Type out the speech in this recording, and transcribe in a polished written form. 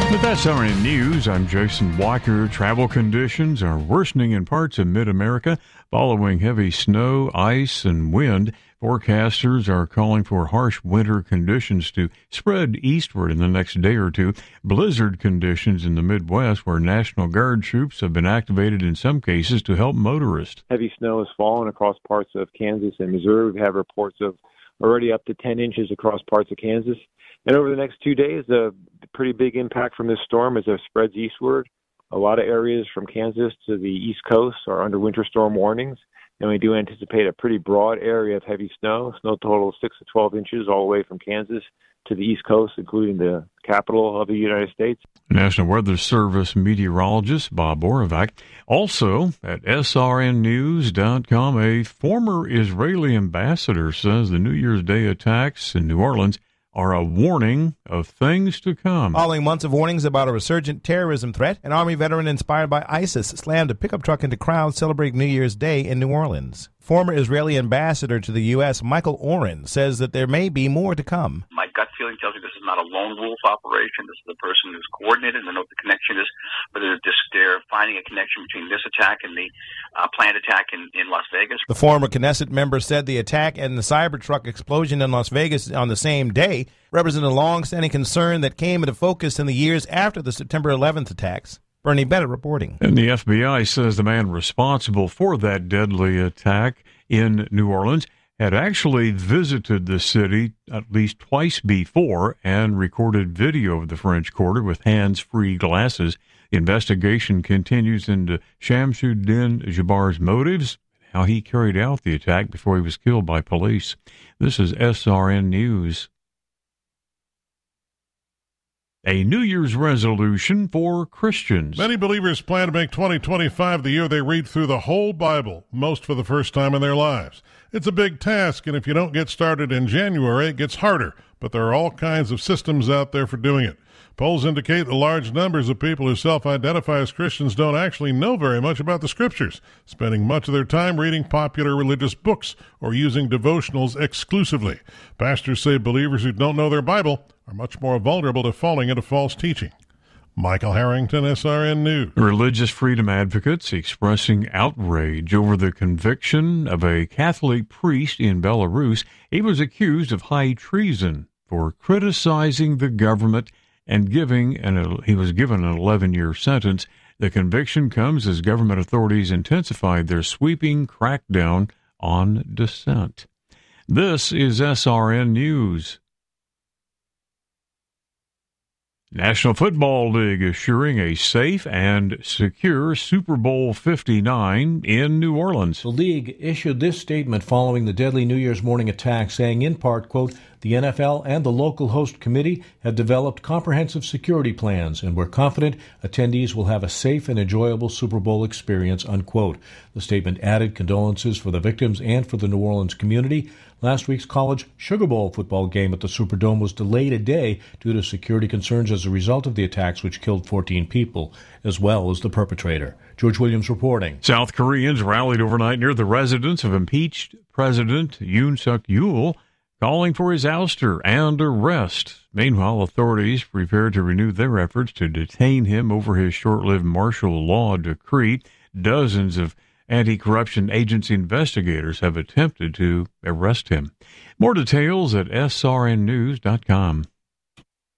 With SRN News, I'm Jason Walker. Travel conditions are worsening in parts of mid-America following heavy snow, ice, and wind. Forecasters are calling for harsh winter conditions to spread eastward in the next day or two. Blizzard conditions in the Midwest, where National Guard troops have been activated in some cases to help motorists. Heavy snow has fallen across parts of Kansas and Missouri. We have reports of already up to 10 inches across parts of Kansas. And over the next 2 days, a pretty big impact from this storm as it spreads eastward. A lot of areas from Kansas to the East Coast are under winter storm warnings, and we do anticipate a pretty broad area of heavy snow total of 6 to 12 inches all the way from Kansas to the East Coast, including the capital of the United States. National Weather Service meteorologist Bob Oravec. Also at srnnews.com, a former Israeli ambassador says the New Year's Day attacks in New Orleans are a warning of things to come. Following months of warnings about a resurgent terrorism threat, an Army veteran inspired by ISIS slammed a pickup truck into crowds celebrating New Year's Day in New Orleans. Former Israeli ambassador to the U.S., Michael Oren, says that there may be more to come. My gut feeling tells me this is not a lone wolf operation. This is a person who's coordinated. They know what the connection is, but they're finding a connection between this attack and the planned attack in Las Vegas. The former Knesset member said the attack and the Cybertruck explosion in Las Vegas on the same day represent a long-standing concern that came into focus in the years after the September 11th attacks. Bernie Bennett reporting. And the FBI says the man responsible for that deadly attack in New Orleans had actually visited the city at least twice before and recorded video of the French Quarter with hands-free glasses. The investigation continues into Shamsuddin Jabbar's motives, how he carried out the attack before he was killed by police. This is SRN News. A New Year's resolution for Christians. Many believers plan to make 2025 the year they read through the whole Bible, most for the first time in their lives. It's a big task, and if you don't get started in January, it gets harder, but there are all kinds of systems out there for doing it. Polls indicate that large numbers of people who self-identify as Christians don't actually know very much about the Scriptures, spending much of their time reading popular religious books or using devotionals exclusively. Pastors say believers who don't know their Bible are much more vulnerable to falling into false teaching. Michael Harrington, SRN News. Religious freedom advocates expressing outrage over the conviction of a Catholic priest in Belarus. He was accused of high treason for criticizing the government and he was given an 11-year sentence. The conviction comes as government authorities intensified their sweeping crackdown on dissent. This is SRN News. National Football League assuring a safe and secure Super Bowl 59 in New Orleans. The league issued this statement following the deadly New Year's morning attack, saying in part, quote, "The NFL and the local host committee have developed comprehensive security plans, and we're confident attendees will have a safe and enjoyable Super Bowl experience," unquote. The statement added condolences for the victims and for the New Orleans community. Last week's college Sugar Bowl football game at the Superdome was delayed a day due to security concerns as a result of the attacks, which killed 14 people, as well as the perpetrator. George Williams reporting. South Koreans rallied overnight near the residence of impeached President Yoon Suk-yeol, calling for his ouster and arrest. Meanwhile, authorities prepare to renew their efforts to detain him over his short-lived martial law decree. Dozens of anti-corruption agency investigators have attempted to arrest him. More details at srnnews.com.